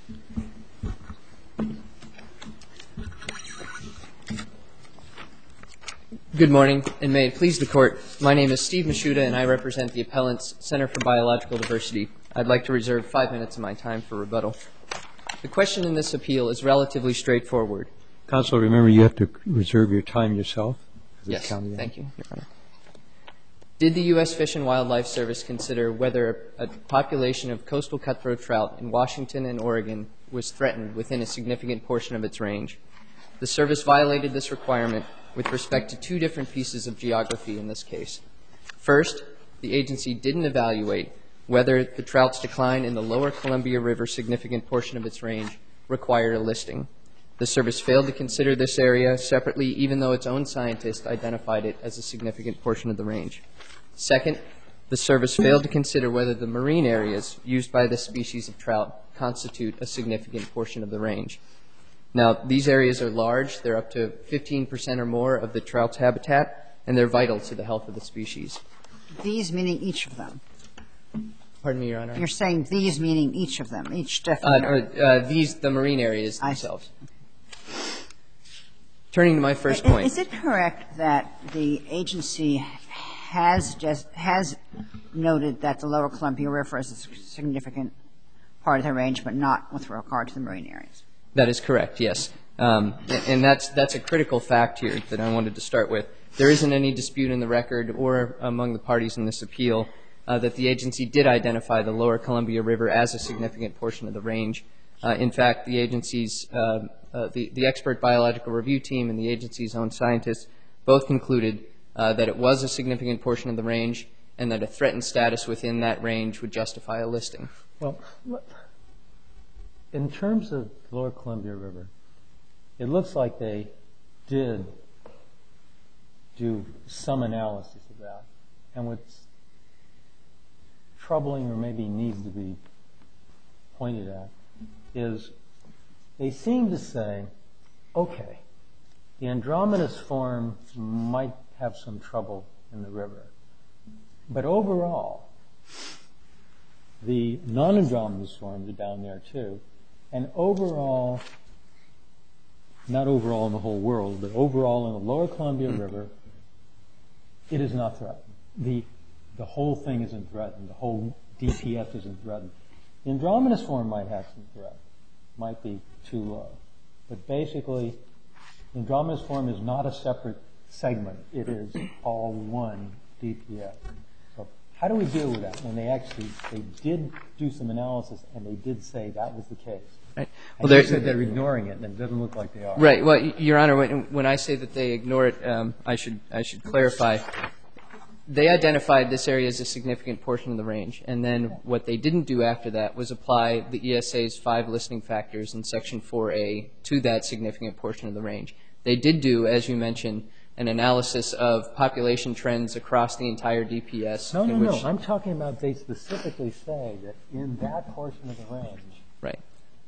Good morning, and may it please the Court. My name is Steve Mishuda, and I represent the appellant's Center for Biological Diversity. I'd like to reserve 5 minutes of my time for rebuttal. The question in this appeal is relatively straightforward. Counsel, remember you have to reserve your time yourself. Yes, thank you, Your Honor. Did the U.S. Fish and Wildlife Service consider whether a population of coastal cutthroat trout in Washington and Oregon was threatened within a significant portion of its range? The service violated this requirement with respect to two different pieces of geography in this case. First, the agency didn't evaluate whether the trout's decline in the lower Columbia River significant portion of its range required a listing. The service failed to consider this area separately, even though its own scientists identified it as a significant portion of the range. Second, the service failed to consider whether the marine areas used by this species of trout constitute a significant portion of the range. Now, these areas are large. They're up to 15% or more of the trout's habitat, and they're vital to the health of the species. These meaning each of them? Pardon me, Your Honor? You're saying these meaning each of them, each different? The marine areas themselves. Turning to my first point. Is it correct that the agency has noted that the lower Columbia River is a significant part of the range, but not with regard to the marine areas? That is correct, yes. And that's a critical fact here that I wanted to start with. There isn't any dispute in the record or among the parties in this appeal that the agency did identify the lower Columbia River as a significant portion of the range. In fact, the agency's, the expert biological review team and the agency's own scientists both concluded that it was a significant portion of the range and that a threatened status within that range would justify a listing. Well, in terms of the lower Columbia River, it looks like they did do some analysis of that. And what's troubling or maybe needs to be pointed at is they seem to say, okay, the Andromedas form might have some trouble in the river, but overall, the non-Andromedas forms are down there too, and overall, not overall in the whole world, but overall in the lower Columbia River, it is not threatened. The whole thing isn't threatened. The whole DPS isn't threatened. The Andromedas form might have some threat, might be too low. But basically, the Andromedas form is not a separate segment. It is all one DPS. So how do we deal with that when they did do some analysis and they did say that was the case? Right. Well, they said they're ignoring it, and it doesn't look like they are. Right. Well, Your Honor, when I say that they ignore it, I should clarify. They identified this area as a significant portion of the range, and then what they didn't do after that was apply the ESA's 5 listing factors in Section 4A to that significant portion of the range. They did do, as you mentioned, an analysis of population trends across the entire DPS. No. I'm talking about they specifically say that in that portion of the range, right.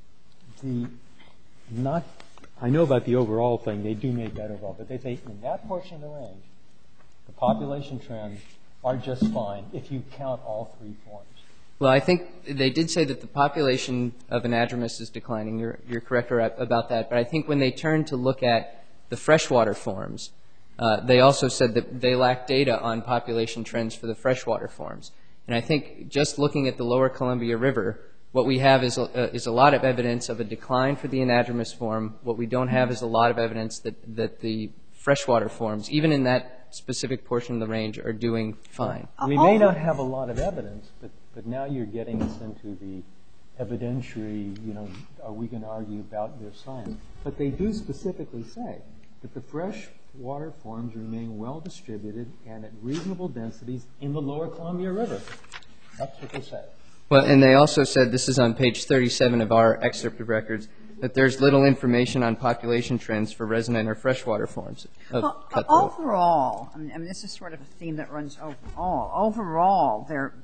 I know about the overall thing. They do make that overall, but they say in that portion of the range, the population trends are just fine if you count all 3 forms. Well, I think they did say that the population of anadromous is declining. You're correct about that. But I think when they turned to look at the freshwater forms, they also said that they lack data on population trends for the freshwater forms. And I think just looking at the lower Columbia River, what we have is a lot of evidence of a decline for the anadromous form. What we don't have is a lot of evidence that the freshwater forms, even in that specific portion of the range, are doing fine. We may not have a lot of evidence, but now you're getting us into the evidentiary, are we going to argue about their science? But they do specifically say that the freshwater forms remain well distributed and at reasonable densities in the lower Columbia River. That's what they say. Well, and they also said, this is on page 37 of our excerpt of records, that there's little information on population trends for resident or freshwater forms of cutthroat. Overall, I mean, this is sort of a theme that runs overall. Overall,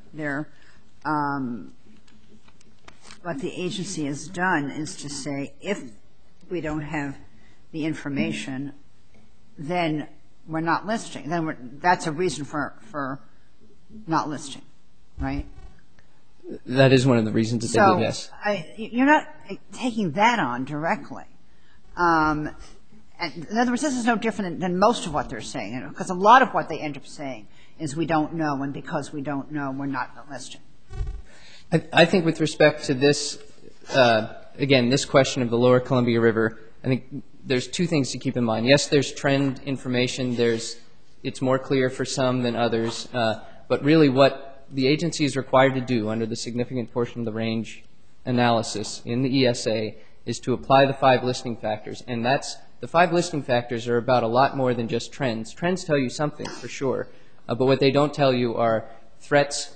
what the agency has done is to say, if we don't have the information, then we're not listing. Then that's a reason for not listing, right? That is one of the reasons that they did, yes. You're not taking that on directly. And in other words, this is no different than most of what they're saying, because a lot of what they end up saying is we don't know, and because we don't know, we're not listed. I think with respect to this, again, this question of the lower Columbia River, I think there's two things to keep in mind. Yes, there's trend information. It's more clear for some than others. But really what the agency is required to do under the significant portion of the range analysis in the ESA is to apply the 5 listing factors. And the 5 listing factors are about a lot more than just trends. Trends tell you something for sure. But what they don't tell you are threats,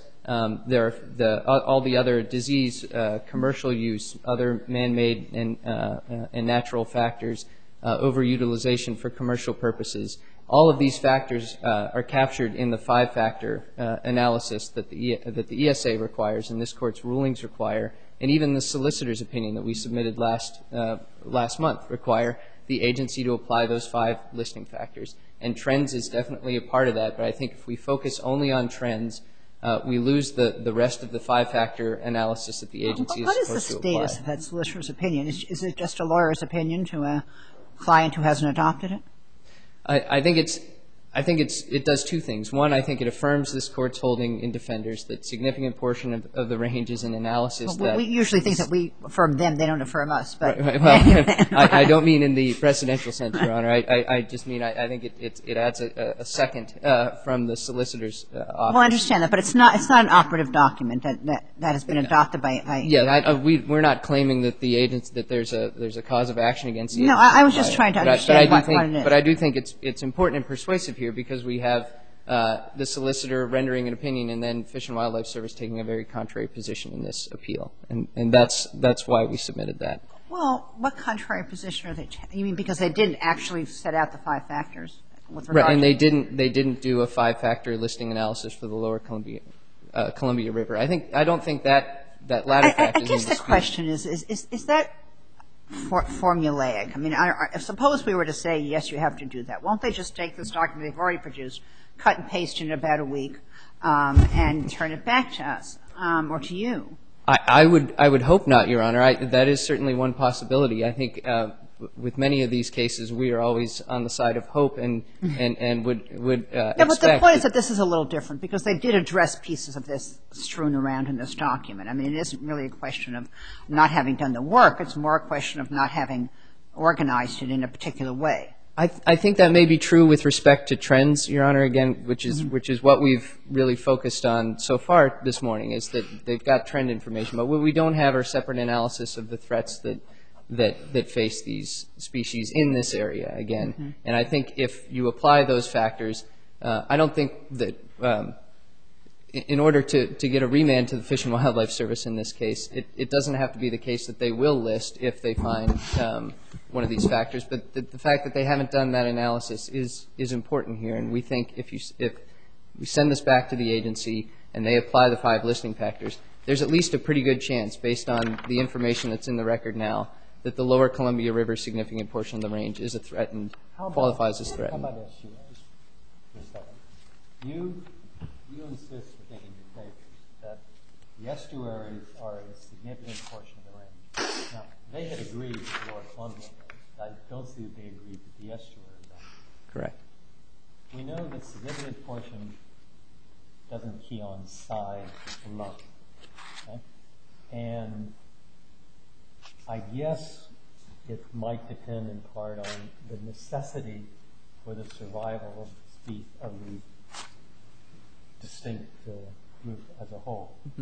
all the other disease, commercial use, other man-made and natural factors, overutilization for commercial purposes. All of these factors are captured in the 5-factor analysis that the ESA requires and this Court's rulings require, and even the solicitor's opinion that we submitted last month require the agency to apply those 5 listing factors. And trends is definitely a part of that, but I think if we focus only on trends, we lose the rest of the 5-factor analysis that the agency is supposed to apply. What is the status of that solicitor's opinion? Is it just a lawyer's opinion to a client who hasn't adopted it? I think it does two things. One, I think it affirms this Court's holding in Defenders that significant portion of the range is an analysis that we usually think that we affirm them, they don't affirm us. But right. Well, I don't mean in the precedential sense, Your Honor. I just mean I think it adds a second from the solicitor's office. Well, I understand that, but it's not an operative document that has been adopted by. Yeah, we're not claiming that that there's a cause of action against the agency. No, I was just trying to understand what it is. But I do think it's important and persuasive here because we have the solicitor rendering an opinion and then Fish and Wildlife Service taking a very contrary position in this appeal. And that's why we submitted that. Well, what contrary position are they taking? You mean because they didn't actually set out the 5 factors with regard right, and to they didn't do a 5-factor listing analysis for the lower Columbia River. I don't think that latter fact is in dispute. I guess the question is that formulaic? I mean, suppose we were to say, yes, you have to do that. Won't they just take this document they've already produced, cut and paste in about a week, and turn it back to us or to you? I would hope not, Your Honor. That is certainly one possibility. I think with many of these cases, we are always on the side of hope and would expect. But the point is that this is a little different because they did address pieces of this strewn around in this document. I mean, it isn't really a question of not having done the work. It's more a question of not having organized it in a particular way. I think that may be true with respect to trends, Your Honor, again, which is what we've really focused on so far this morning, is that they've got trend information. But what we don't have are separate analysis of the threats that face these species in this area, again. Mm-hmm. And I think if you apply those factors, I don't think that in order to get a remand to the Fish and Wildlife Service in this case, it doesn't have to be the case that they will list if they find one of these factors. But the fact that they haven't done that analysis is important here. And we think if we send this back to the agency and they apply the 5 listing factors, there's at least a pretty good chance, based on the information that's in the record now, that the lower Columbia River significant portion of the range is a threatened, qualifies as threatened. How about estuaries? You insist, I think, in your papers that the estuaries are a significant portion of the range. Now, they had agreed with the lower Columbia range. I don't see that they agreed with the estuaries. Correct. We know that significant portion doesn't key on size alone. Okay? And I guess it might depend in part on the necessity for the survival of the distinct group as a whole. Mm-hmm.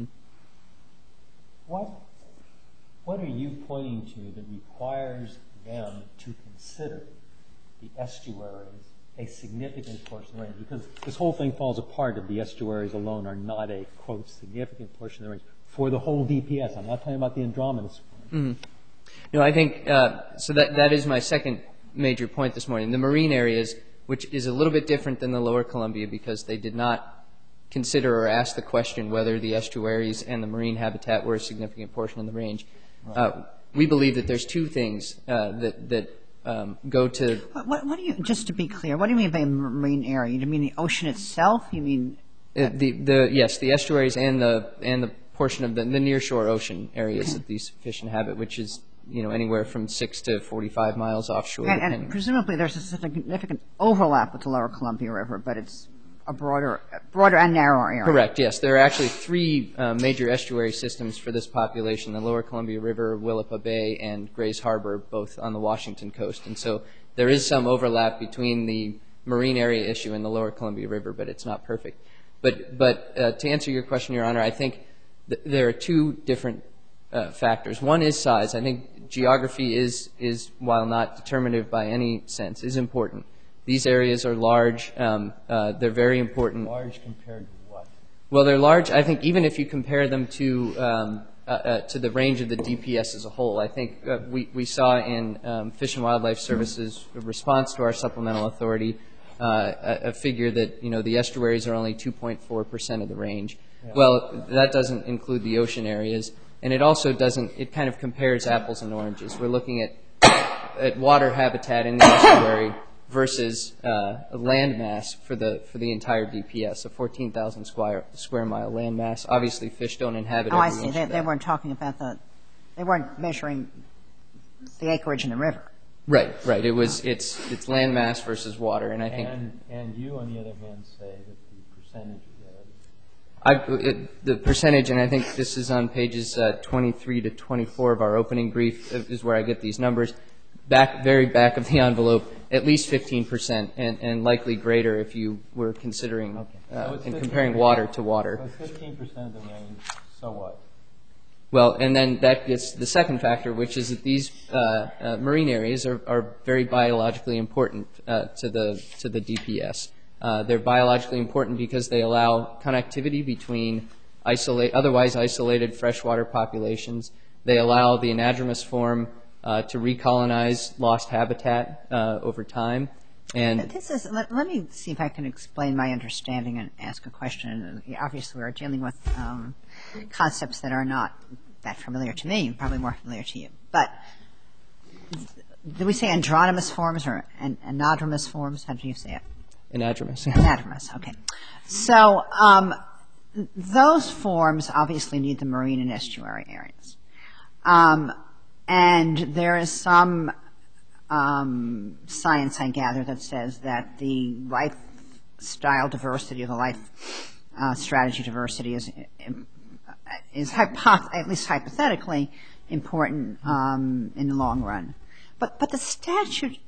What are you pointing to that requires them to consider the estuaries a significant portion of the range? Because this whole thing falls apart if the estuaries alone are not a, quote, significant portion of the range for the whole DPS. I'm not talking about the Andromedas. Mm-hmm. No, I think so that is my second major point this morning. The marine areas, which is a little bit different than the lower Columbia because they did not consider or ask the question whether the estuaries and the marine habitat were a significant portion of the range. Right. We believe that there's two things that go to. What do you, just to be clear, what do you mean by marine area? Do you mean the ocean itself? You mean yes, the estuaries and the portion of the nearshore ocean areas that these fish inhabit, which is anywhere from 6 to 45 miles offshore. And presumably there's a significant overlap with the lower Columbia River, but it's a broader and narrower area. Correct, yes. There are actually three major estuary systems for this population: the lower Columbia River, Willapa Bay, and Grays Harbor, both on the Washington coast. And so there is some overlap between the marine area issue and the lower Columbia River, but it's not perfect. But to answer your question, Your Honor, I think there are two different factors. One is size. I think geography is, while not determinative by any sense, is important. These areas are large. They're very important. Large compared to what? Well, they're large. I think even if you compare them to the range of the DPS as a whole, I think we saw in Fish and Wildlife Service's response to our supplemental authority a figure that the estuaries are only 2.4% of the range. Yeah. Well, that doesn't include the ocean areas, and it also doesn't. It kind of compares apples and oranges. We're looking at water habitat in the estuary versus land mass for the entire DPS, a 14,000 square mile land mass. Obviously, fish don't inhabit. Oh, I see. They weren't talking about they weren't measuring the acreage in the river. Right. It's land mass versus water, and I think. And you, on the other hand, say that the percentage. The percentage, and I think this is on pages 23 to 24 of our opening brief, is where I get these numbers. Very back of the envelope, at least 15%, and likely greater if you were considering and comparing water to water. So it's 15% of the range. So what? Well, and then that gets the second factor, which is that these marine areas are very biologically important to the DPS. They're biologically important because they allow connectivity between otherwise isolated freshwater populations. They allow the anadromous form to recolonize lost habitat over time. And let me see if I can explain my understanding and ask a question. Obviously, we're dealing with concepts that are not that familiar to me, probably more familiar to you. But do we say androgynous forms or anadromous forms? How do you say it? Anadromous. Anadromous, okay. So those forms obviously need the marine and estuary areas. And there is some science, I gather, that says that the lifestyle diversity or the life strategy diversity is at least hypothetically important in the long run. But the statute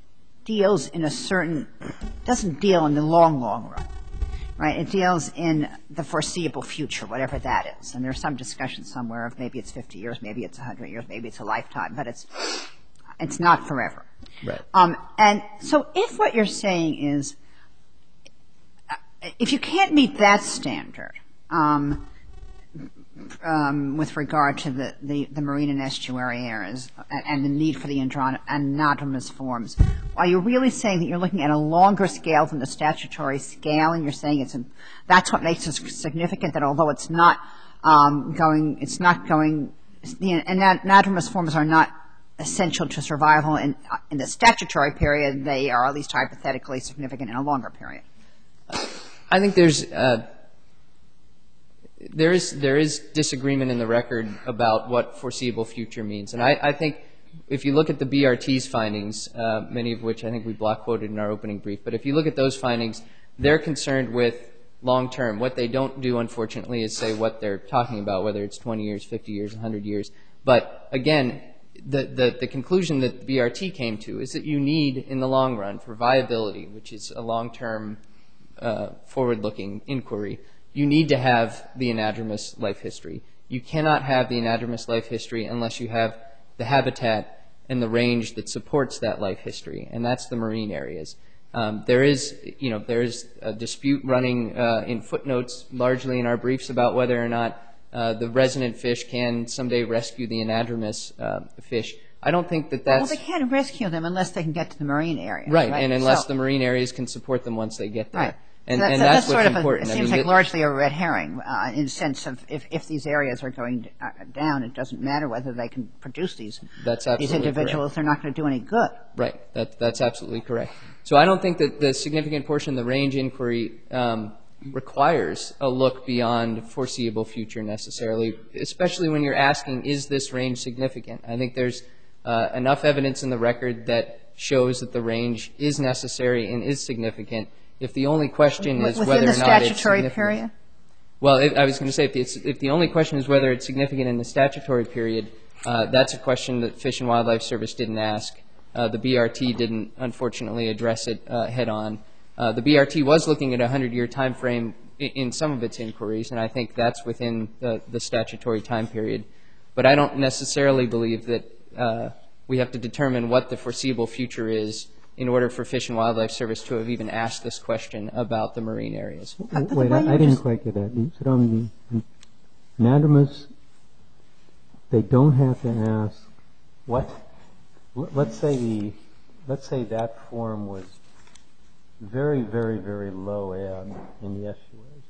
doesn't deal in the long run, right? It deals in the foreseeable future, whatever that is. And there's some discussion somewhere of maybe it's 50 years, maybe it's 100 years, maybe it's a lifetime, but it's not forever. Right. And so if what you're saying is, if you can't meet that standard, with regard to the marine and estuary areas and the need for the anadromous forms, are you really saying that you're looking at a longer scale than the statutory scale, and you're saying that's what makes it significant, that although the anadromous forms are not essential to survival in the statutory period, they are at least hypothetically significant in a longer period? I think there is disagreement in the record about what foreseeable future means. And I think if you look at the BRT's findings, many of which I think we block quoted in our opening brief, but if you look at those findings, they're concerned with long term. What they don't do, unfortunately, is say what they're talking about, whether it's 20 years, 50 years, 100 years. But again, the conclusion that BRT came to is that you need, in the long run, for viability, which is a long-term forward-looking inquiry, you need to have the anadromous life history. You cannot have the anadromous life history unless you have the habitat and the range that supports that life history, and that's the marine areas. There is a dispute running in footnotes, largely in our briefs, about whether or not the resident fish can someday rescue the anadromous fish. I don't think that's... Well, they can't rescue them unless they can get to the marine areas. Right, and unless the marine areas can support them once they get there. Right. And that's what's important. It seems like largely a red herring in the sense of if these areas are going down, it doesn't matter whether they can produce these individuals. Correct. They're not going to do any good. Right. That's absolutely correct. So I don't think that the significant portion of the range inquiry requires a look beyond foreseeable future necessarily, especially when you're asking, is this range significant? I think there's enough evidence in the record that shows that the range is necessary and is significant. If the only question is whether or not it's significant. Within the statutory period? Well, I was going to say, if the only question is whether it's significant in the statutory period, that's a question that Fish and Wildlife Service didn't ask. The BRT didn't, unfortunately, address it head-on. The BRT was looking at a 100-year time frame in some of its inquiries, and I think that's within the statutory time period. But I don't necessarily believe that we have to determine what the foreseeable future is in order for Fish and Wildlife Service to have even asked this question about the marine areas. Wait, I didn't quite get that. You said on the mandamus, they don't have to ask what? Let's say that form was very, very, very low ebb in the estuaries.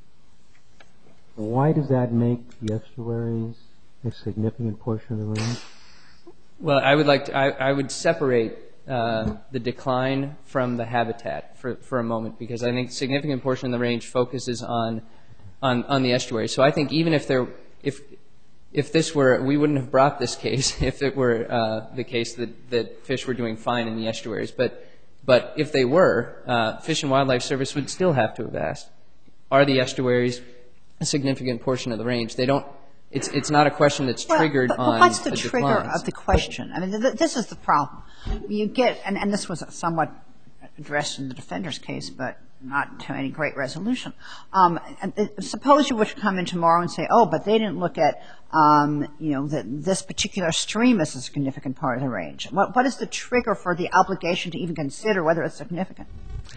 Why does that make the estuaries a significant portion of the range? Well, I would separate the decline from the habitat for a moment, because I think a significant portion of the range focuses on the estuary. So I think even if this were, we wouldn't have brought this case if it were the case that fish were doing fine in the estuaries. But if they were, Fish and Wildlife Service would still have to have asked, are the estuaries a significant portion of the range? They don't. It's not a question that's triggered on what's the declines. trigger of the question? I mean, this is the problem. You get, and this was somewhat addressed in the defender's case, but not to any great resolution. Suppose you were to come in tomorrow and say, oh, but they didn't look at, that this particular stream is a significant part of the range. What is the trigger for the obligation to even consider whether it's significant?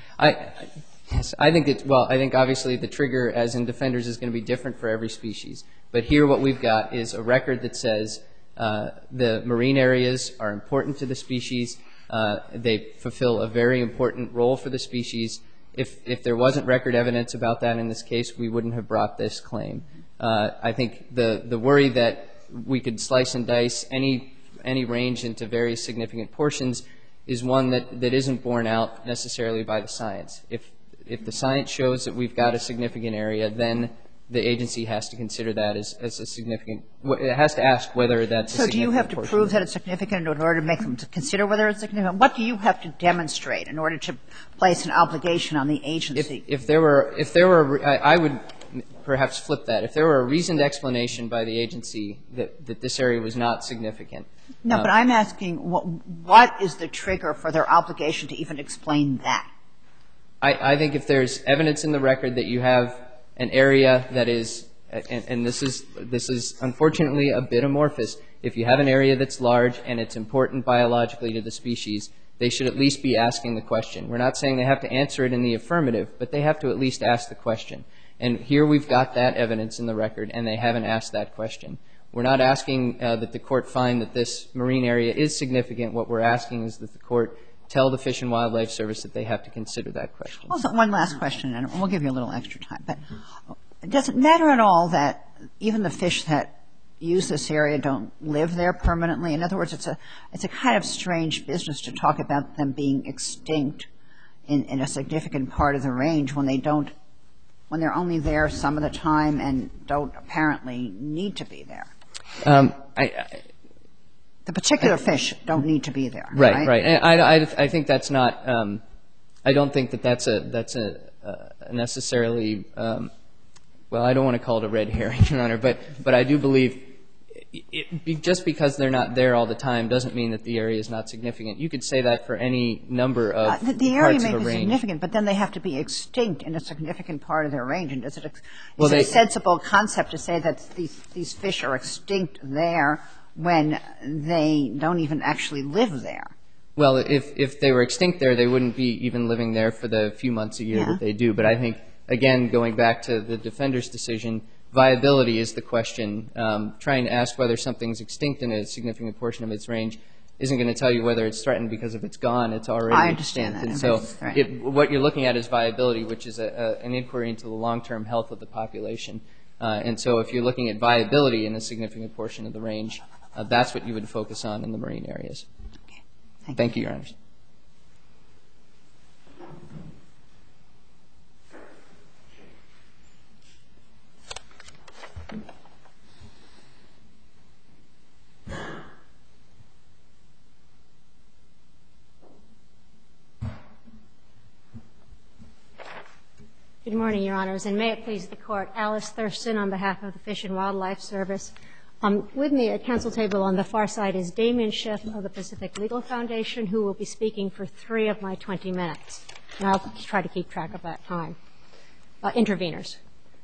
Yes, I think obviously the trigger, as in defenders, is going to be different for every species. But here what we've got is a record that says the marine areas are important to the species. They fulfill a very important role for the species. If there wasn't record evidence about that in this case, we wouldn't have brought this claim. I think the worry that we could slice and dice any range into very significant portions is one that isn't borne out necessarily by the science. If the science shows that we've got a significant area, then the agency has to consider that as a significant. It has to ask whether that's a significant portion. So do you have to prove that it's significant in order to make them to consider whether it's significant? What do you have to demonstrate in order to place an obligation on the agency? If there were, I would perhaps flip that. If there were a reasoned explanation by the agency that this area was not significant. No, but I'm asking what is the trigger for their obligation to even explain that? I think if there's evidence in the record that you have an area that is, and this is unfortunately a bit amorphous, if you have an area that's large and it's important biologically to the species, they should at least be asking the question. We're not saying they have to answer it in the affirmative, but they have to at least ask the question. And here we've got that evidence in the record, and they haven't asked that question. We're not asking that the court find that this marine area is significant. What we're asking is that the court tell the Fish and Wildlife Service that they have to consider that question. Also, one last question, and we'll give you a little extra time. But does it matter at all that even the fish that use this area don't live there permanently? In other words, it's a kind of strange business to talk about them being extinct in a significant part of the range when they're only there some of the time and don't apparently need to be there. The particular fish don't need to be there. Right. And I think that's not. I don't think that's a necessarily. Well, I don't want to call it a red herring, Your Honor, but I do believe just because they're not there all the time doesn't mean that the area is not significant. You could say that for any number of parts of the range. The area may be significant, but then they have to be extinct in a significant part of their range. And is it a sensible concept to say that these fish are extinct there when they don't even actually live there? Well, if they were extinct there, they wouldn't be even living there for the few months a year that they do. But I think, again, going back to the defender's decision, viability is the question. Trying to ask whether something's extinct in a significant portion of its range isn't going to tell you whether it's threatened, because if it's gone, it's already extinct. I understand that. And so what you're looking at is viability, which is an inquiry into the long-term health of the population. And so if you're looking at viability in a significant portion of the range, that's what you would focus on in the marine areas. Okay. Thank you, Your Honors. Good morning, Your Honors, and may it please the Court. Alice Thurston on behalf of the Fish and Wildlife Service. With me at council table on the far side is Damien Schiff of the Pacific Legal Foundation, who will be speaking for 3 of my 20 minutes. And I'll try to keep track of that time. Interveners.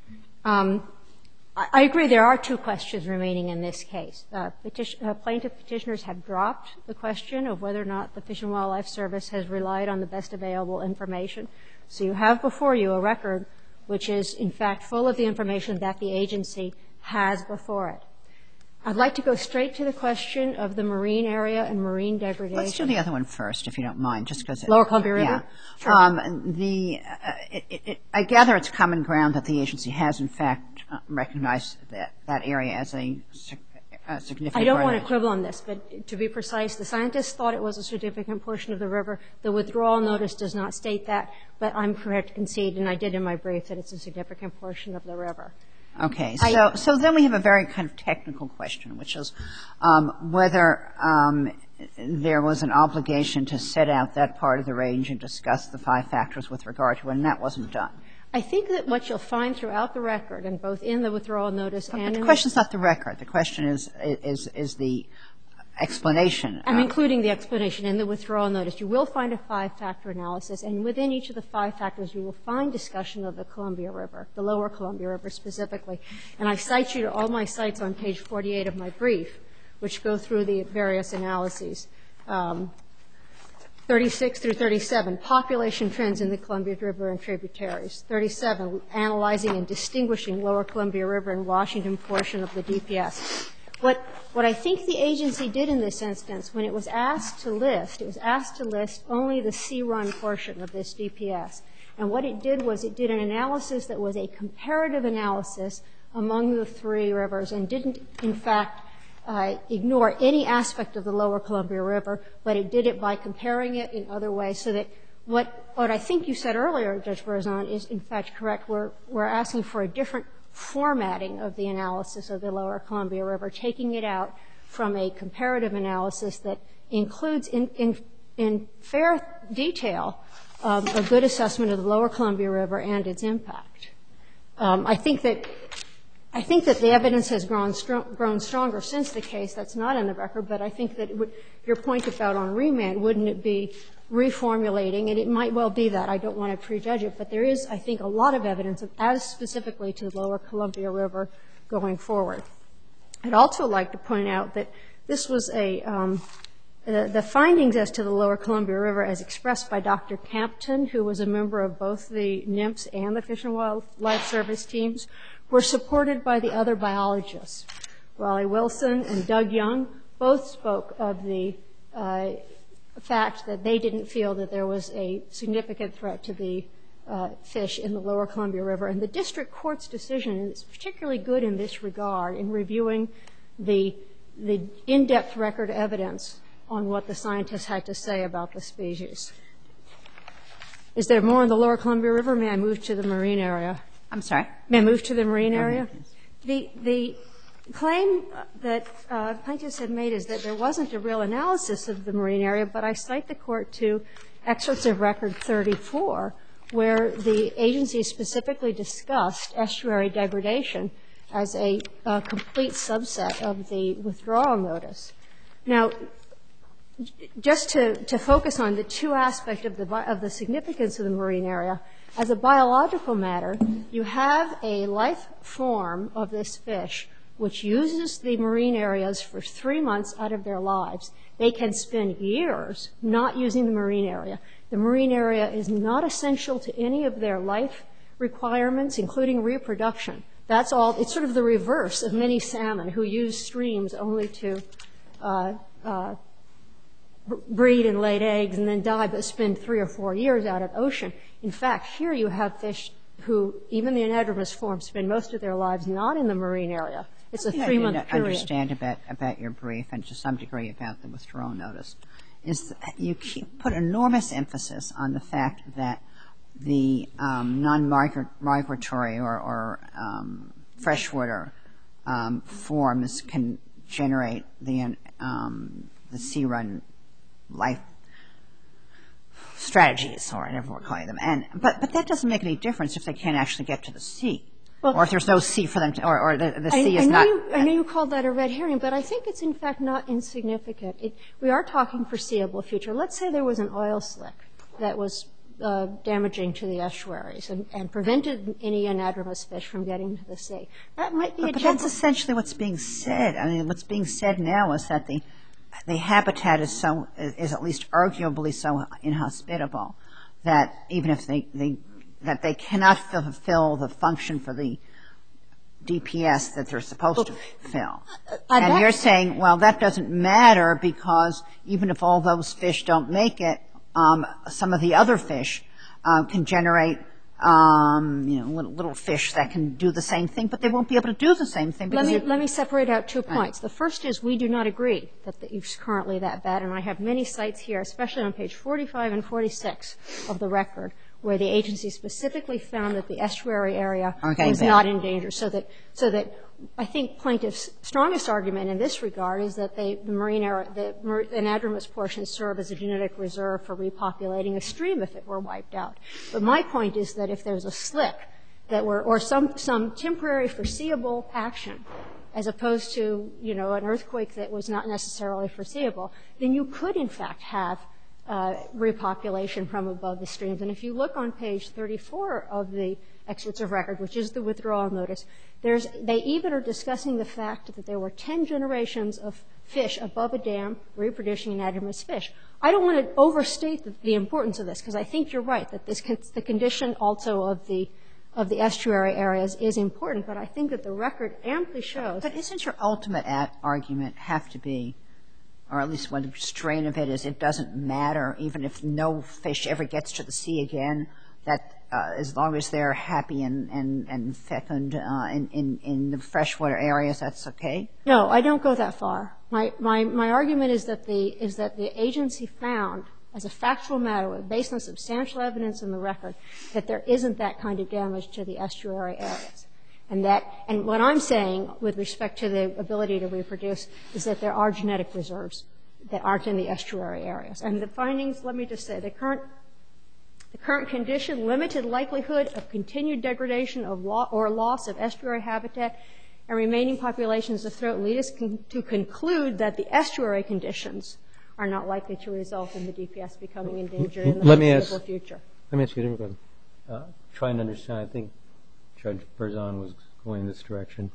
I agree there are 2 questions remaining in this case. Plaintiff petitioners have dropped the question of whether or not the Fish and Wildlife Service has relied on the best available information. So you have before you a record which is, in fact, full of the information that the agency has before it. I'd like to go straight to the question of the marine area and marine degradation. Let's do the other one first, if you don't mind, just because Lower Columbia River? Yeah. Sure. I gather it's common ground that the agency has, in fact, recognized that area as a significant I don't part want of to it. quibble on this, but to be precise, the scientists thought it was a significant portion of the river. The withdrawal notice does not state that, but I'm prepared to concede, and I did in my brief, that it's a significant portion of the river. Okay. So then we have a very kind of technical question, which is whether there was an obligation to set out that part of the range and discuss the 5 factors with regard to it, and that wasn't done. I think that what you'll find throughout the record, and both in the withdrawal notice and in the question's not the record. The question is the explanation. I'm including the explanation in the withdrawal notice. You will find a 5-factor analysis, and within each of the 5 factors, you will find discussion of the Columbia River, the lower Columbia River specifically. And I cite you to all my cites on page 48 of my brief, which go through the various analyses. 36 through 37, population trends in the Columbia River and tributaries. 37, analyzing and distinguishing lower Columbia River and Washington portion of the DPS. What I think the agency did in this instance, when it was asked to list, it was asked to list only the sea-run portion of this DPS. And what it did was it did an analysis that was a comparative analysis among the 3 rivers and didn't, in fact, ignore any aspect of the lower Columbia River, but it did it by comparing it in other ways, so that what I think you said earlier, Judge Berzon, is in fact correct. We're asking for a different formatting of the analysis of the lower Columbia River, taking it out from a comparative analysis that includes in fair detail a good assessment of the lower Columbia River and its impact. I think that the evidence has grown stronger since the case. That's not in the record, but I think that your point about on remand, wouldn't it be reformulating, and it might well be that. I don't want to prejudge it, but there is, I think, a lot of evidence as specifically to the lower Columbia River going forward. I'd also like to point out that this was the findings as to the lower Columbia River as expressed by Dr. Campton, who was a member of both the NIMS and the Fish and Wildlife Service teams, were supported by the other biologists. Raleigh Wilson and Doug Young both spoke of the fact that they didn't feel that there was a significant threat to the fish in the lower Columbia River. And the district court's decision is particularly good in this regard in reviewing the in-depth record evidence on what the scientists had to say about the species. Is there more on the lower Columbia River? May I move to the marine area? I'm sorry? May I move to the marine area? Go ahead, The claim that plaintiffs have made is that there wasn't a real analysis of the marine area, but I cite the court to excerpts of Record 34, where the agency specifically discussed estuary degradation as a complete subset of the withdrawal notice. Now, just to focus on the 2 aspects of the significance of the marine area, as a biological matter, you have a life form of this fish which uses the marine areas for 3 months out of their lives. They can spend years not using the marine area. The marine area is not essential to any of their life requirements, including reproduction. That's all. It's sort of the reverse of many salmon who use streams only to breed and lay eggs and then die, but spend 3 or 4 years out of ocean. In fact, here you have fish who, even the anadromous form, spend most of their lives not in the marine area. It's a 3-month period. I understand about your brief and to some degree about the withdrawal notice is you put enormous emphasis on the fact that the non-migratory or freshwater forms can generate the sea-run life strategies, or whatever we're calling them. But that doesn't make any difference if they can't actually get to the sea. Well, or if there's no sea for them to, or the sea is not. I know you called that a red herring, but I think it's in fact not insignificant. We are talking foreseeable future. Let's say there was an oil slick that was damaging to the estuaries and prevented any anadromous fish from getting to the sea. That might be But that's essentially what's being said. I mean, what's being said now is that the habitat is at least arguably so inhospitable that even if they cannot fulfill the function for the DPS that they're supposed to fill. And you're saying, well, that doesn't matter because even if all those fish don't make it, some of the other fish can generate little fish that can do the same thing, but they won't be able to do the same thing. Let me separate out 2 points. The first is we do not agree that it's currently that bad, and I have many sites here, especially on page 45 and 46 of the record, where the agency specifically found that the estuary area was not in danger. So that I think plaintiff's strongest argument in this regard is that the anadromous portions serve as a genetic reserve for repopulating a stream if it were wiped out. But my point is that if there's a slick or some temporary foreseeable action, as opposed to, an earthquake that was not necessarily foreseeable, then you could in fact have repopulation from above the streams. And if you look on page 34 of the excerpts of record, which is the withdrawal notice, they even are discussing the fact that there were 10 generations of fish above a dam reproducing anadromous fish. I don't want to overstate the importance of this, because I think you're right that the condition also of the estuary areas is important, but I think that the record amply shows. But isn't your ultimate argument have to be, or at least one strain of it is, it doesn't matter even if no fish ever gets to the sea again, that as long as they're happy and fecund in the freshwater areas, that's okay? No, I don't go that far. My argument is that the agency found, as a factual matter, based on substantial evidence in the record, that there isn't that kind of damage to the estuary areas. And what I'm saying with respect to the ability to reproduce is that there are genetic reserves that aren't in the estuary areas. And the findings, let me just say, the current condition, limited likelihood of continued degradation or loss of estuary habitat and remaining populations of throat lead us to conclude that the estuary conditions are not likely to result in the DPS becoming endangered in the foreseeable future. Let me ask you a different question. Trying to understand, I think Judge Berzon was going in this direction.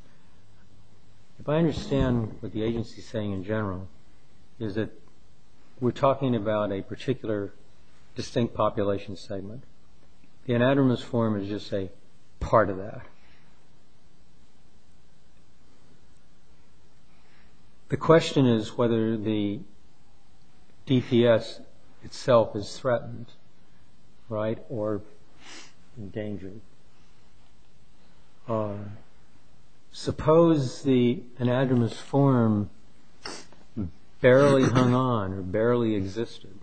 If I understand what the agency is saying in general, is that we're talking about a particular distinct population segment. The anadromous form is just a part of that. The question is whether the DPS itself is threatened, right, or endangered. Suppose the anadromous form barely hung on or barely existed.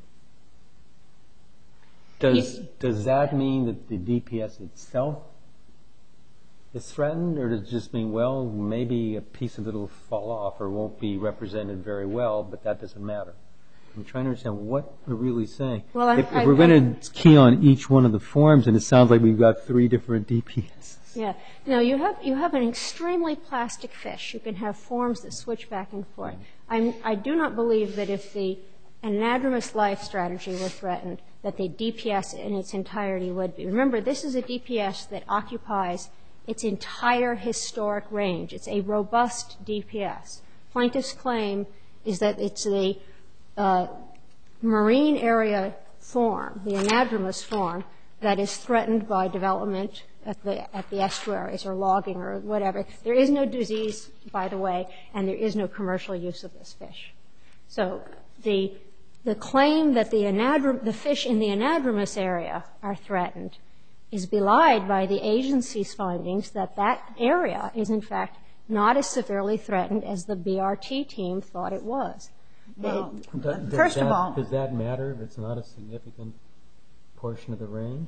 Does that mean that the DPS itself is threatened, or does it just mean, well, maybe a piece of it will fall off or won't be represented very well, but that doesn't matter? I'm trying to understand what we're really saying. Well, if we're going to key on each one of the forms, and it sounds like we've got 3 different DPS. Yeah. No, you have an extremely plastic fish. You can have forms that switch back and forth. I do not believe that if the anadromous life strategy were threatened, that the DPS in its entirety would be. Remember, this is a DPS that occupies its entire historic range. It's a robust DPS. Plaintiff's claim is that it's the marine area form, the anadromous form, that is threatened by development at the estuaries or logging or whatever. There is no disease, by the way, and there is no commercial use of this fish. So the claim that the fish in the anadromous area are threatened is belied by the agency's findings that that area is, in fact, not as severely threatened as the BRT team thought it was. Well, first of all, does that matter if it's not a significant portion of the range?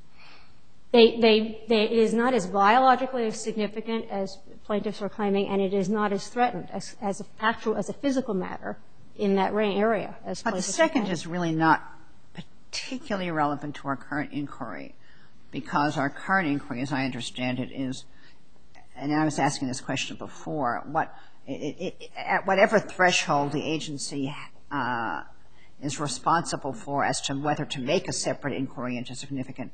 It is not as biologically significant as plaintiffs are claiming, and it is not as threatened as a physical matter in that area. But the second is really not particularly relevant to our current inquiry, because our current inquiry, as I understand it, is, and I was asking this question before, at whatever threshold the agency is responsible for as to whether to make a separate inquiry into significant,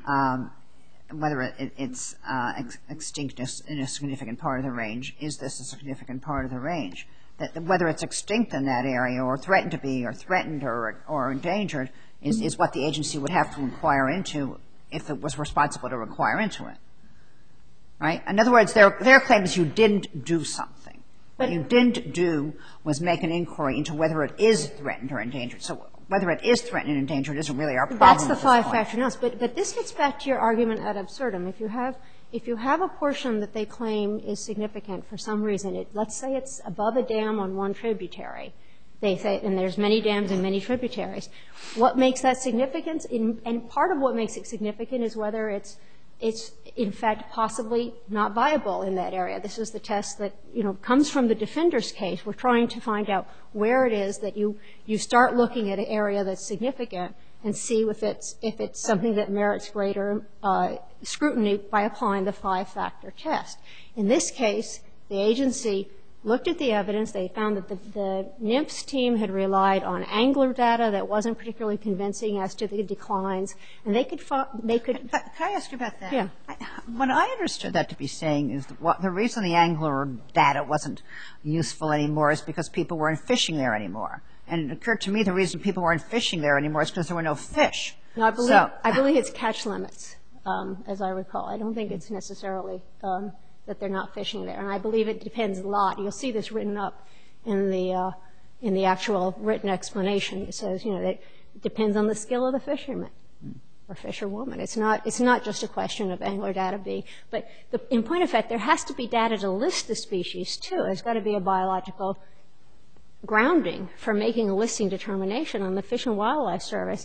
whether it's extinctness in a significant part of the range, is this a significant part of the range? That whether it's extinct in that area or threatened to be or threatened or endangered is what the agency would have to inquire into if it was responsible to inquire into it. Right? In other words, their claim is you didn't do something. What you didn't do was make an inquiry into whether it is threatened or endangered. So whether it is threatened and endangered isn't really our problem. That's the five-factor analysis. But this gets back to your argument ad absurdum. If you have a portion that they claim is significant for some reason, let's say it's above a dam on one tributary, they say, and there's many dams and many tributaries, what makes that significant? And part of what makes it significant is whether it's in fact possibly not viable in that area. This is the test that, comes from the defender's case. We're trying to find out where it is that you start looking at an area that's significant and see if it's something that merits greater scrutiny by applying the five-factor test. In this case, the agency looked at the evidence. They found that the NIMS team had relied on angler data that wasn't particularly convincing as to the declines, and they could. Can I ask you about that? Yeah. What I understood that to be saying is the reason the angler data wasn't useful anymore is because people weren't fishing there anymore. And it occurred to me the reason people weren't fishing there anymore is because there were no fish. No, I believe it's catch limits, as I recall. I don't think it's necessarily that they're not fishing there. And I believe it depends a lot. You'll see this written up in the actual written explanation. It says, that it depends on the skill of the fisherman or fisherwoman. It's not just a question of angler data being. But in point of fact, there has to be data to list the species, too. There's got to be a biological grounding for making a listing determination. On the Fish and Wildlife Service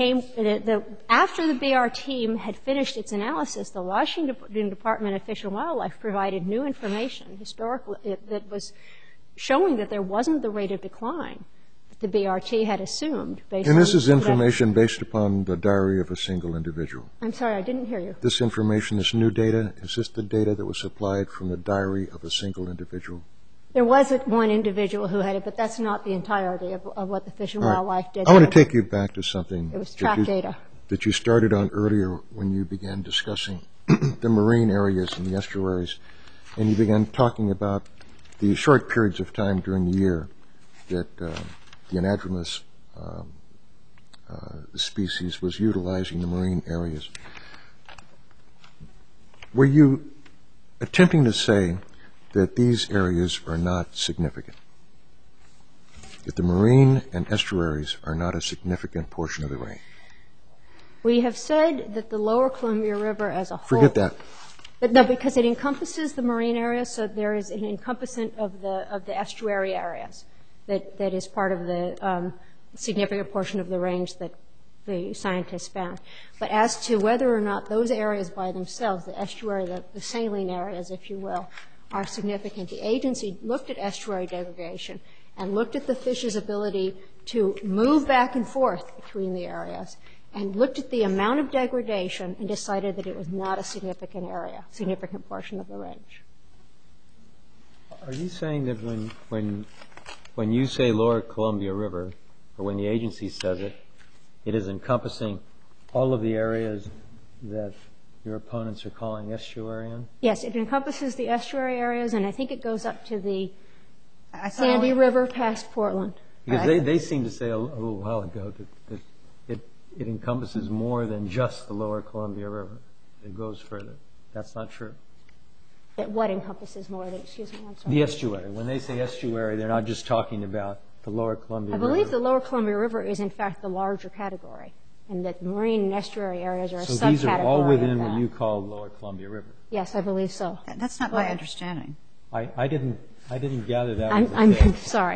after the BR team had finished its analysis, the Washington Department of Fish and Wildlife provided new information historically that was showing that there wasn't the rate of decline that the BRT had assumed. And this is information based upon the diary of a single individual. I'm sorry, I didn't hear you. This information, this new data, is this the data that was supplied from the diary of a single individual? There was one individual who had it, but that's not the entirety of what the Fish and Wildlife did. I want to take you back to something it was track data that you started on earlier when you began discussing the marine areas and the estuaries, and you began talking about the short periods of time during the year that the anadromous species was utilizing the marine areas. Were you attempting to say that these areas are not significant, that the marine and estuaries are not a significant portion of the range? We have said that the lower Columbia River as a whole. Forget that. But no, because it encompasses the marine areas, so there is an encompassment of the estuary areas that is part of the significant portion of the range that the scientists found. But as to whether or not those areas by themselves, the estuary, the saline areas, if you will, are significant, the agency looked at estuary degradation and looked at the fish's ability to move back and forth between the areas and looked at the amount of degradation and decided that it was not a significant area, significant portion of the range. Are you saying that when you say lower Columbia River, or when the agency says it, it is encompassing all of the areas that your opponents are calling estuarian? Yes, it encompasses the estuary areas, and I think it goes up to the Sandy River past Portland. Because they seem to say a little while ago that it encompasses more than just the lower Columbia River. It goes further. That's not true. That what encompasses more than, excuse me, I'm sorry. The estuary. When they say estuary, they're not just talking about the lower Columbia River. I believe the lower Columbia River is, in fact, the larger category, and that marine and estuary areas are a subcategory. So these are all within what you call lower Columbia River? Yes, I believe so. That's not my understanding. I didn't gather that. I'm sorry.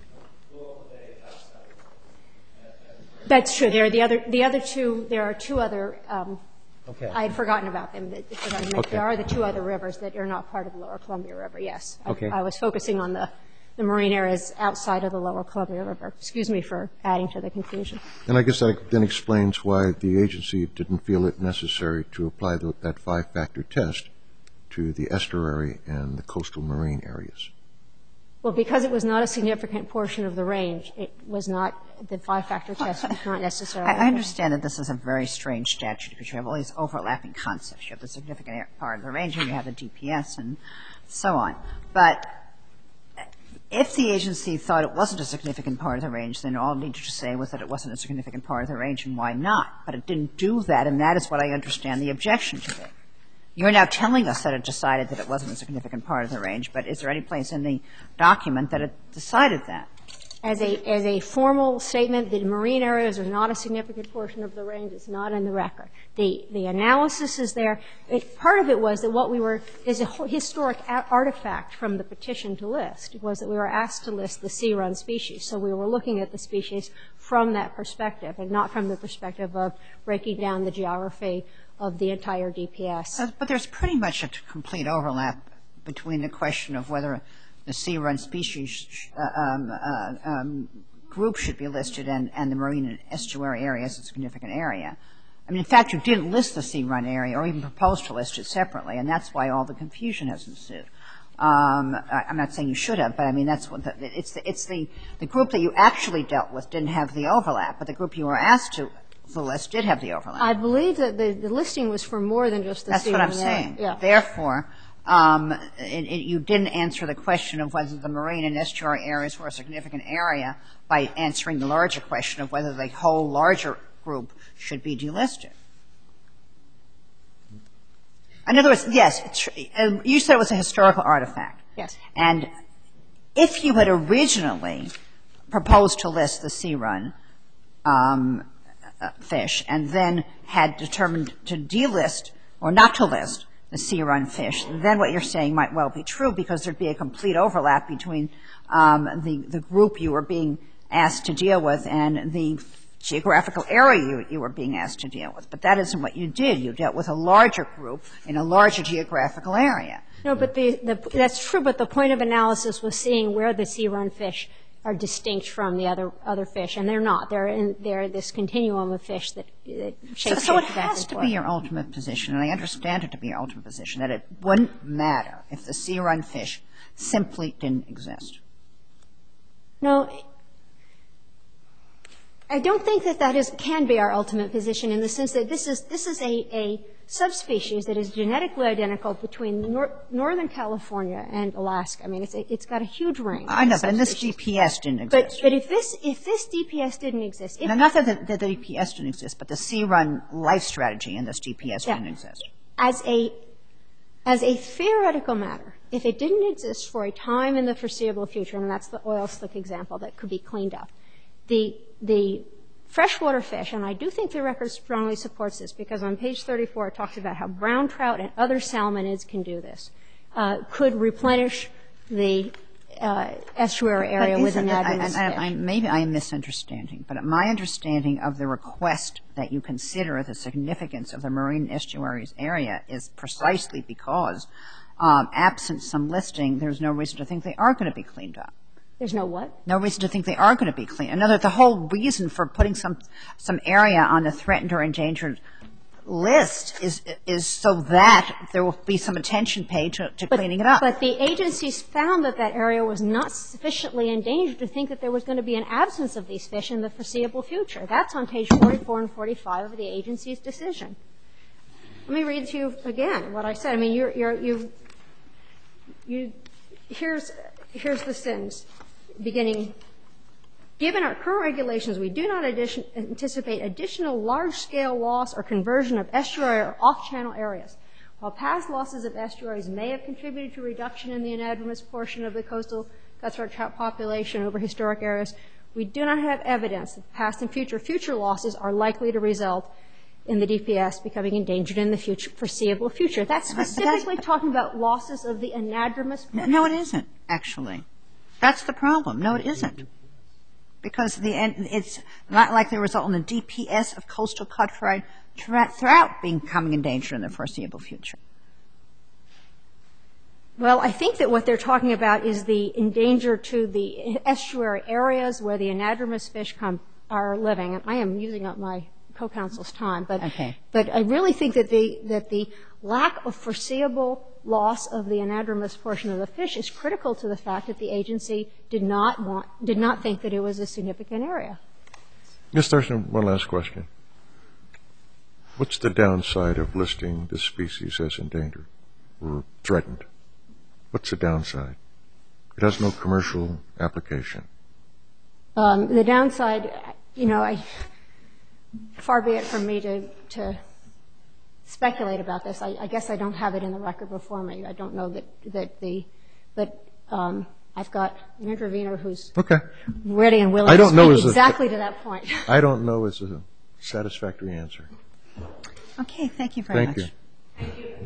That's true. There are two other. Okay. I had forgotten about them. Okay. There are the two other rivers that are not part of the lower Columbia River. Yes. Okay. I was focusing on the marine areas outside of the lower Columbia River. Excuse me for adding to the confusion. And I guess that then explains why the agency didn't feel it necessary to apply that five-factor test to the estuary and the coastal marine areas. Well, because it was not a significant portion of the range, it was not, the five-factor test was not necessarily. I understand that this is a very strange statute because you have all these overlapping concepts. You have the significant part of the range and you have the DPS and so on. But if the agency thought it wasn't a significant part of the range, then all it needed to say was that it wasn't a significant part of the range and why not. But it didn't do that, and that is what I understand the objection to be. You're now telling us that it decided that it wasn't a significant part of the range, but is there any place in the document that it decided that? As a formal statement, the marine areas are not a significant portion of the range. It's not in the record. The analysis is there. Part of it was that what we were is a historic artifact from the petition to list was that we were asked to list the sea-run species. So we were looking at the species from that perspective and not from the perspective of breaking down the geography of the entire DPS. But there's pretty much a complete overlap between the question of whether the sea-run species group should be listed and the marine and estuary area as a significant area. I mean, in fact, you didn't list the sea-run area or even propose to list it separately, and that's why all the confusion has ensued. I'm not saying you should have, but I mean, that's what it's the group that you actually dealt with didn't have the overlap, but the group you were asked to the list did have the overlap. I believe that the listing was for more than just the sea-run area. That's what I'm saying. Yeah. Therefore, you didn't answer the question of whether the marine and estuary areas were a significant area by answering the larger question of whether the whole larger group should be delisted. In other words, yes, you said it was a historical artifact. Yes. And if you had originally proposed to list the sea-run fish and then had determined to delist or not to list the sea-run fish, then what you're saying might well be true because there'd be a complete overlap between the group you were being asked to deal with and the geographical area you were being asked to deal with. But that isn't what you did. You dealt with a larger group in a larger geographical area. No, but that's true, but the point of analysis was seeing where the sea-run fish are distinct from the other fish, and they're not. They're this continuum of fish that shapes So it has to be your ultimate position, and I understand it to be your ultimate position, that it wouldn't matter if the sea-run fish simply didn't exist. No, I don't think that can be our ultimate position in the sense that this is a subspecies that is genetically identical between Northern California and Alaska. I mean, it's got a huge range. I know, but this DPS didn't exist. But if this DPS didn't exist, not that the DPS didn't exist, but the sea-run life strategy in this DPS didn't exist. As a theoretical matter, if it didn't exist for a time in the foreseeable future, and that's the oil slick example that could be cleaned up, the freshwater fish, and I do think the record strongly supports this because on page 34 it talks about how brown trout and other salmonids can do this, could replenish the estuary area with anadromous fish. Maybe I am misunderstanding, but my understanding of the request that you consider the significance of the marine estuaries area is precisely because absent some listing, there's no reason to think they are going to be cleaned up. There's no what? No reason to think they are going to be cleaned. The whole reason for putting some area on the threatened or endangered list is so that there will be some attention paid to cleaning it up. But the agencies found that area was not sufficiently endangered to think that there was going to be an absence of these fish in the foreseeable future. That's on page 44 and 45 of the agency's decision. Let me read to you again what I said. I mean, here's the sentence beginning. Given our current regulations, we do not anticipate additional large-scale loss or conversion of estuary or off-channel areas. While past losses of estuaries may have contributed to reduction in the anadromous portion of the coastal cutthroat trout population over historic areas, we do not have evidence that past and future losses are likely to result in the DPS becoming endangered in the foreseeable future. That's specifically talking about losses of the anadromous portion. No, it isn't, actually. That's the problem. No, it isn't. Because it's not like they result in the DPS of coastal cutthroat trout becoming endangered in the foreseeable future. Well, I think that what they're talking about is the endangered to the estuary areas where the anadromous fish are living. And I am using up my co-counsel's time, but I really think that the lack of foreseeable loss of the anadromous portion of the fish is critical to the fact that the agency did not think that it was a significant area. Ms. Thurston, one last question. What's the downside of listing this species as endangered or threatened? What's the downside? It has no commercial application. The downside, far be it from me to speculate about this. I guess I don't have it in the record before me. I don't know but I've got an intervener who's ready and willing to speak exactly to that point. I don't know is a satisfactory answer. Okay, thank you very much. Thank you. Thank you.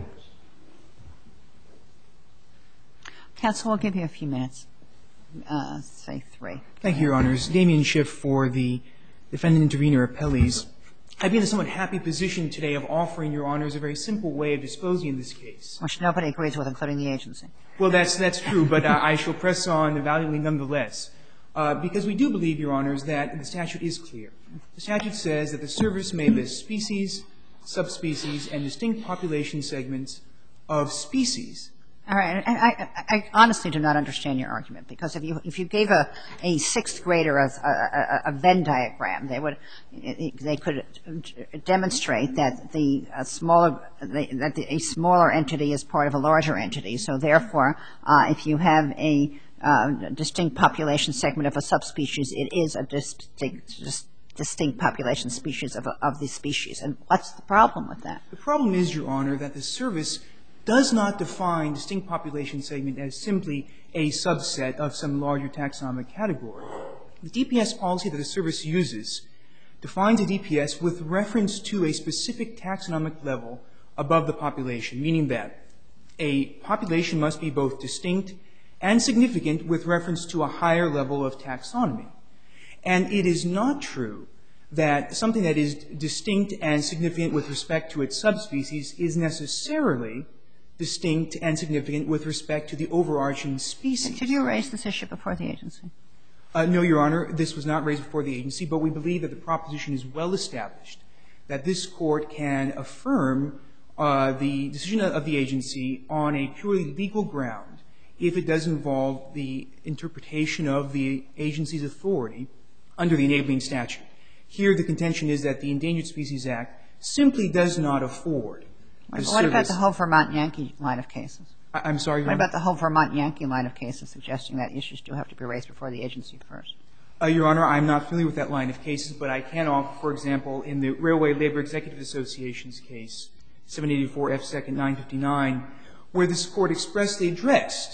Counsel, we'll give you a few minutes, say 3. Thank you, Your Honors. Damien Schiff for the defendant intervener appellees. I've been in a somewhat happy position today of offering Your Honors a very simple way of disposing of this case. Which nobody agrees with, including the agency. Well, that's true, but I shall press on valiantly nonetheless. Because we do believe, Your Honors, that the statute is clear. The statute says that the service may list species, subspecies, and distinct population segments of species. All right. I honestly do not understand your argument, because if you gave a 6th grader a Venn diagram, they could demonstrate that a smaller entity is part of a larger entity. So therefore, if you have a distinct population segment of a subspecies, it is a distinct population species of the species. And what's the problem with that? The problem is, Your Honor, that the service does not define distinct population segment as simply a subset of some larger taxonomic category. The DPS policy that the service uses defines a DPS with reference to a specific taxonomic level above the population, meaning that a population must be both distinct and significant with reference to a higher level of taxonomy. And it is not true that something that is distinct and significant with respect to its subspecies is necessarily distinct and significant with respect to the overarching species. Did you raise this issue before the agency? No, Your Honor. This was not raised before the agency, but we believe that the proposition is well established, that this Court can affirm the decision of the agency on a purely legal ground if it does involve the interpretation of the agency's authority under the enabling statute. Here, the contention is that the Endangered Species Act simply does not afford the service. What about the whole Vermont Yankee line of cases? I'm sorry, Your What Honor? about the whole Vermont Yankee line of cases suggesting that issues do have to be raised before the agency first? Your Honor, I'm not familiar with that line of cases, but I can offer, for example, in the Railway Labor Executive Association's case, 784 F. 2nd 959, where this Court expressly addressed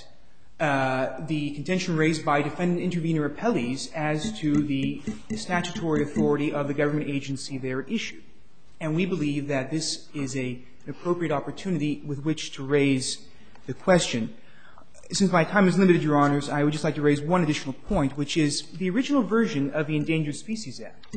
the contention raised by defendant intervener appellees as to the statutory authority of the government agency there at issue. And we believe that this is an appropriate opportunity with which to raise the question. Since my time is limited, Your Honors, I would just like to raise one additional point, which is the original version of the Endangered Species Act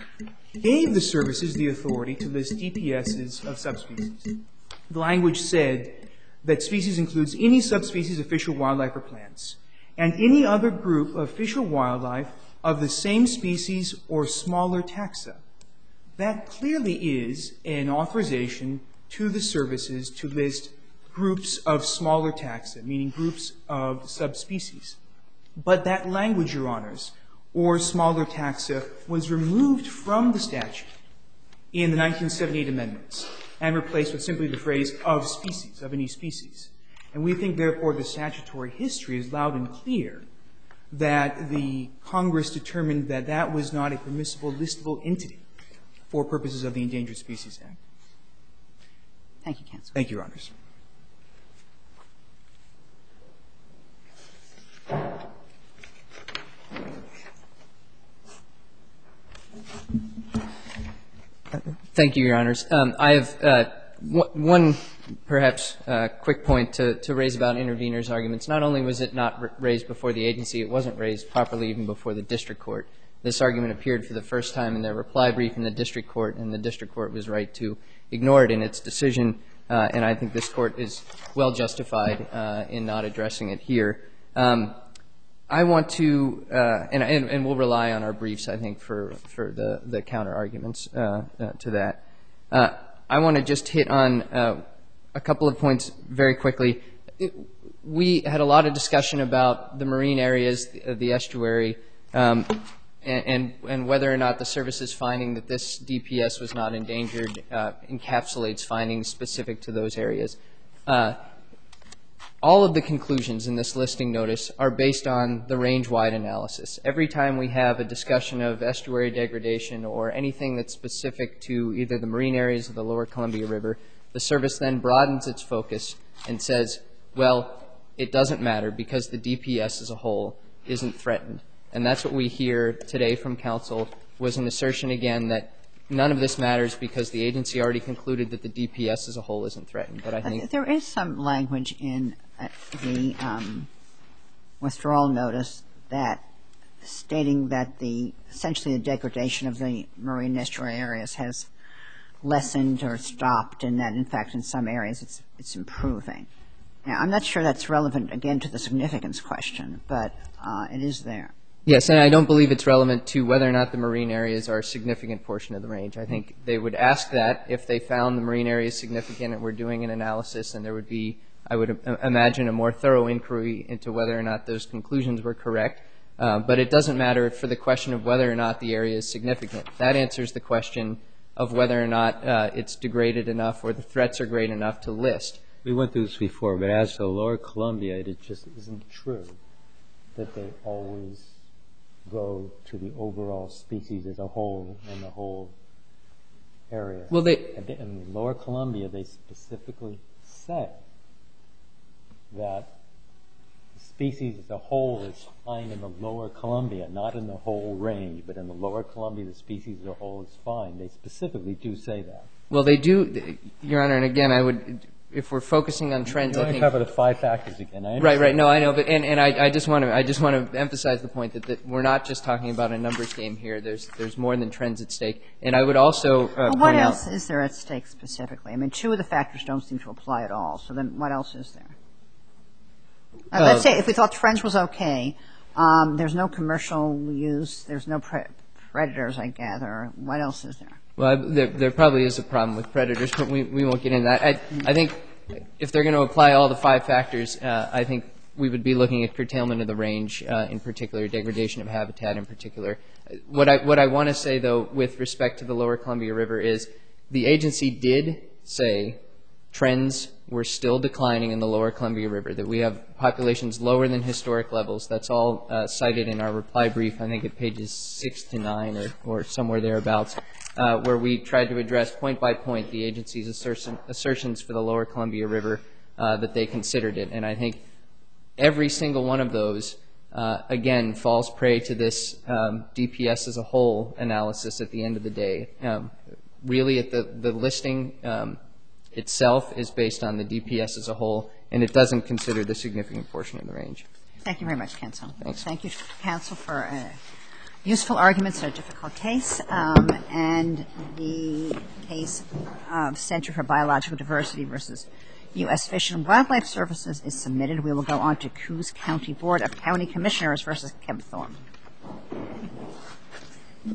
gave the services the authority to list DPSs of subspecies. The language said that species includes any subspecies of fish or wildlife or plants, and any other group of fish or wildlife of the same species or smaller taxa. That clearly is an authorization to the services to list groups of smaller taxa, meaning groups of subspecies. But that language, Your Honors, or smaller taxa, was removed from the statute in the 1978 amendments and replaced with simply the phrase of species, of any species. And we think, therefore, the statutory history is loud and clear that the Congress determined that that was not a permissible listable entity for purposes of the Endangered Species Act. Thank you, counsel. Thank you, Your Honors. Thank you, Your Honors. I have one perhaps quick point to raise about interveners' arguments. Not only was it not raised before the agency, it wasn't raised properly even before the district court. This argument appeared for the first time in their reply brief in the district court, and the district court was right to ignore it in its decision. and I think this Court is well justified in not addressing it here. I want to, and we'll rely on our briefs, I think, for the counter-arguments to that. I want to just hit on a couple of points very quickly. We had a lot of discussion about the marine areas, the estuary, and whether or not the service's finding that this DPS was not endangered encapsulates findings specific to those areas. All of the conclusions in this listing notice are based on the range-wide analysis. Every time we have a discussion of estuary degradation or anything that's specific to either the marine areas or the lower Columbia River, the service then broadens its focus and says, well, it doesn't matter because the DPS as a whole isn't threatened. And that's what we hear today from counsel, was an assertion again that none of this matters because the agency already concluded that the DPS as a whole isn't threatened. But I think there is some language in the withdrawal notice that stating that essentially the degradation of the marine estuary areas has lessened or stopped, and that in fact in some areas it's improving. Now, I'm not sure that's relevant again to the significance question, but it is there. Yes, and I don't believe it's relevant to whether or not the marine areas are a significant portion of the range. I think they would ask that if they found the marine areas significant and were doing an analysis, and there would be, I would imagine, a more thorough inquiry into whether or not those conclusions were correct. But it doesn't matter for the question of whether or not the area is significant. That answers the question of whether or not it's degraded enough or the threats are great enough to list. We went through this before, but as to lower Columbia, it just isn't true that they always go to the overall species as a whole in the whole area. Well, in lower Columbia, they specifically say that the species as a whole is fine in the lower Columbia, not in the whole range, but in the lower Columbia, the species as a whole is fine. They specifically do say that. Well, they do, Your Honor, and again, I would, if we're focusing on trends, I think. You want to cover the 5 factors again. Right. No, I know, but and I just want to emphasize the point that we're not just talking about a numbers game here. There's more than trends at stake, and I would also point out. What else is there at stake specifically? I mean, 2 of the factors don't seem to apply at all. So then, what else is there? Let's say if we thought trends was okay, there's no commercial use, there's no predators, I gather. What else is there? Well, there probably is a problem with predators, but we won't get into that. I think if they're going to apply all the 5 factors, I think we would be looking at curtailment of the range in particular, degradation of habitat in particular. What I want to say, though, with respect to the lower Columbia River is the agency did say trends were still declining in the lower Columbia River, that we have populations lower than historic levels. That's all cited in our reply brief, I think at pages 6 to 9 or somewhere thereabouts, where we tried to address point by point the agency's assertions for the lower Columbia River that they considered it. And I think every single one of those, again, falls prey to this DPS as a whole analysis at the end of the day. Really, at the listing itself is based on the DPS as a whole, and it doesn't consider the significant portion of the range. Thank you very much, counsel. Thanks. Thank you, counsel, for useful arguments in a difficult case. And the case of Center for Biological Diversity versus U.S. Fish and Wildlife Services is submitted. We will go on to Coos County Board of County Commissioners versus Kempthorne.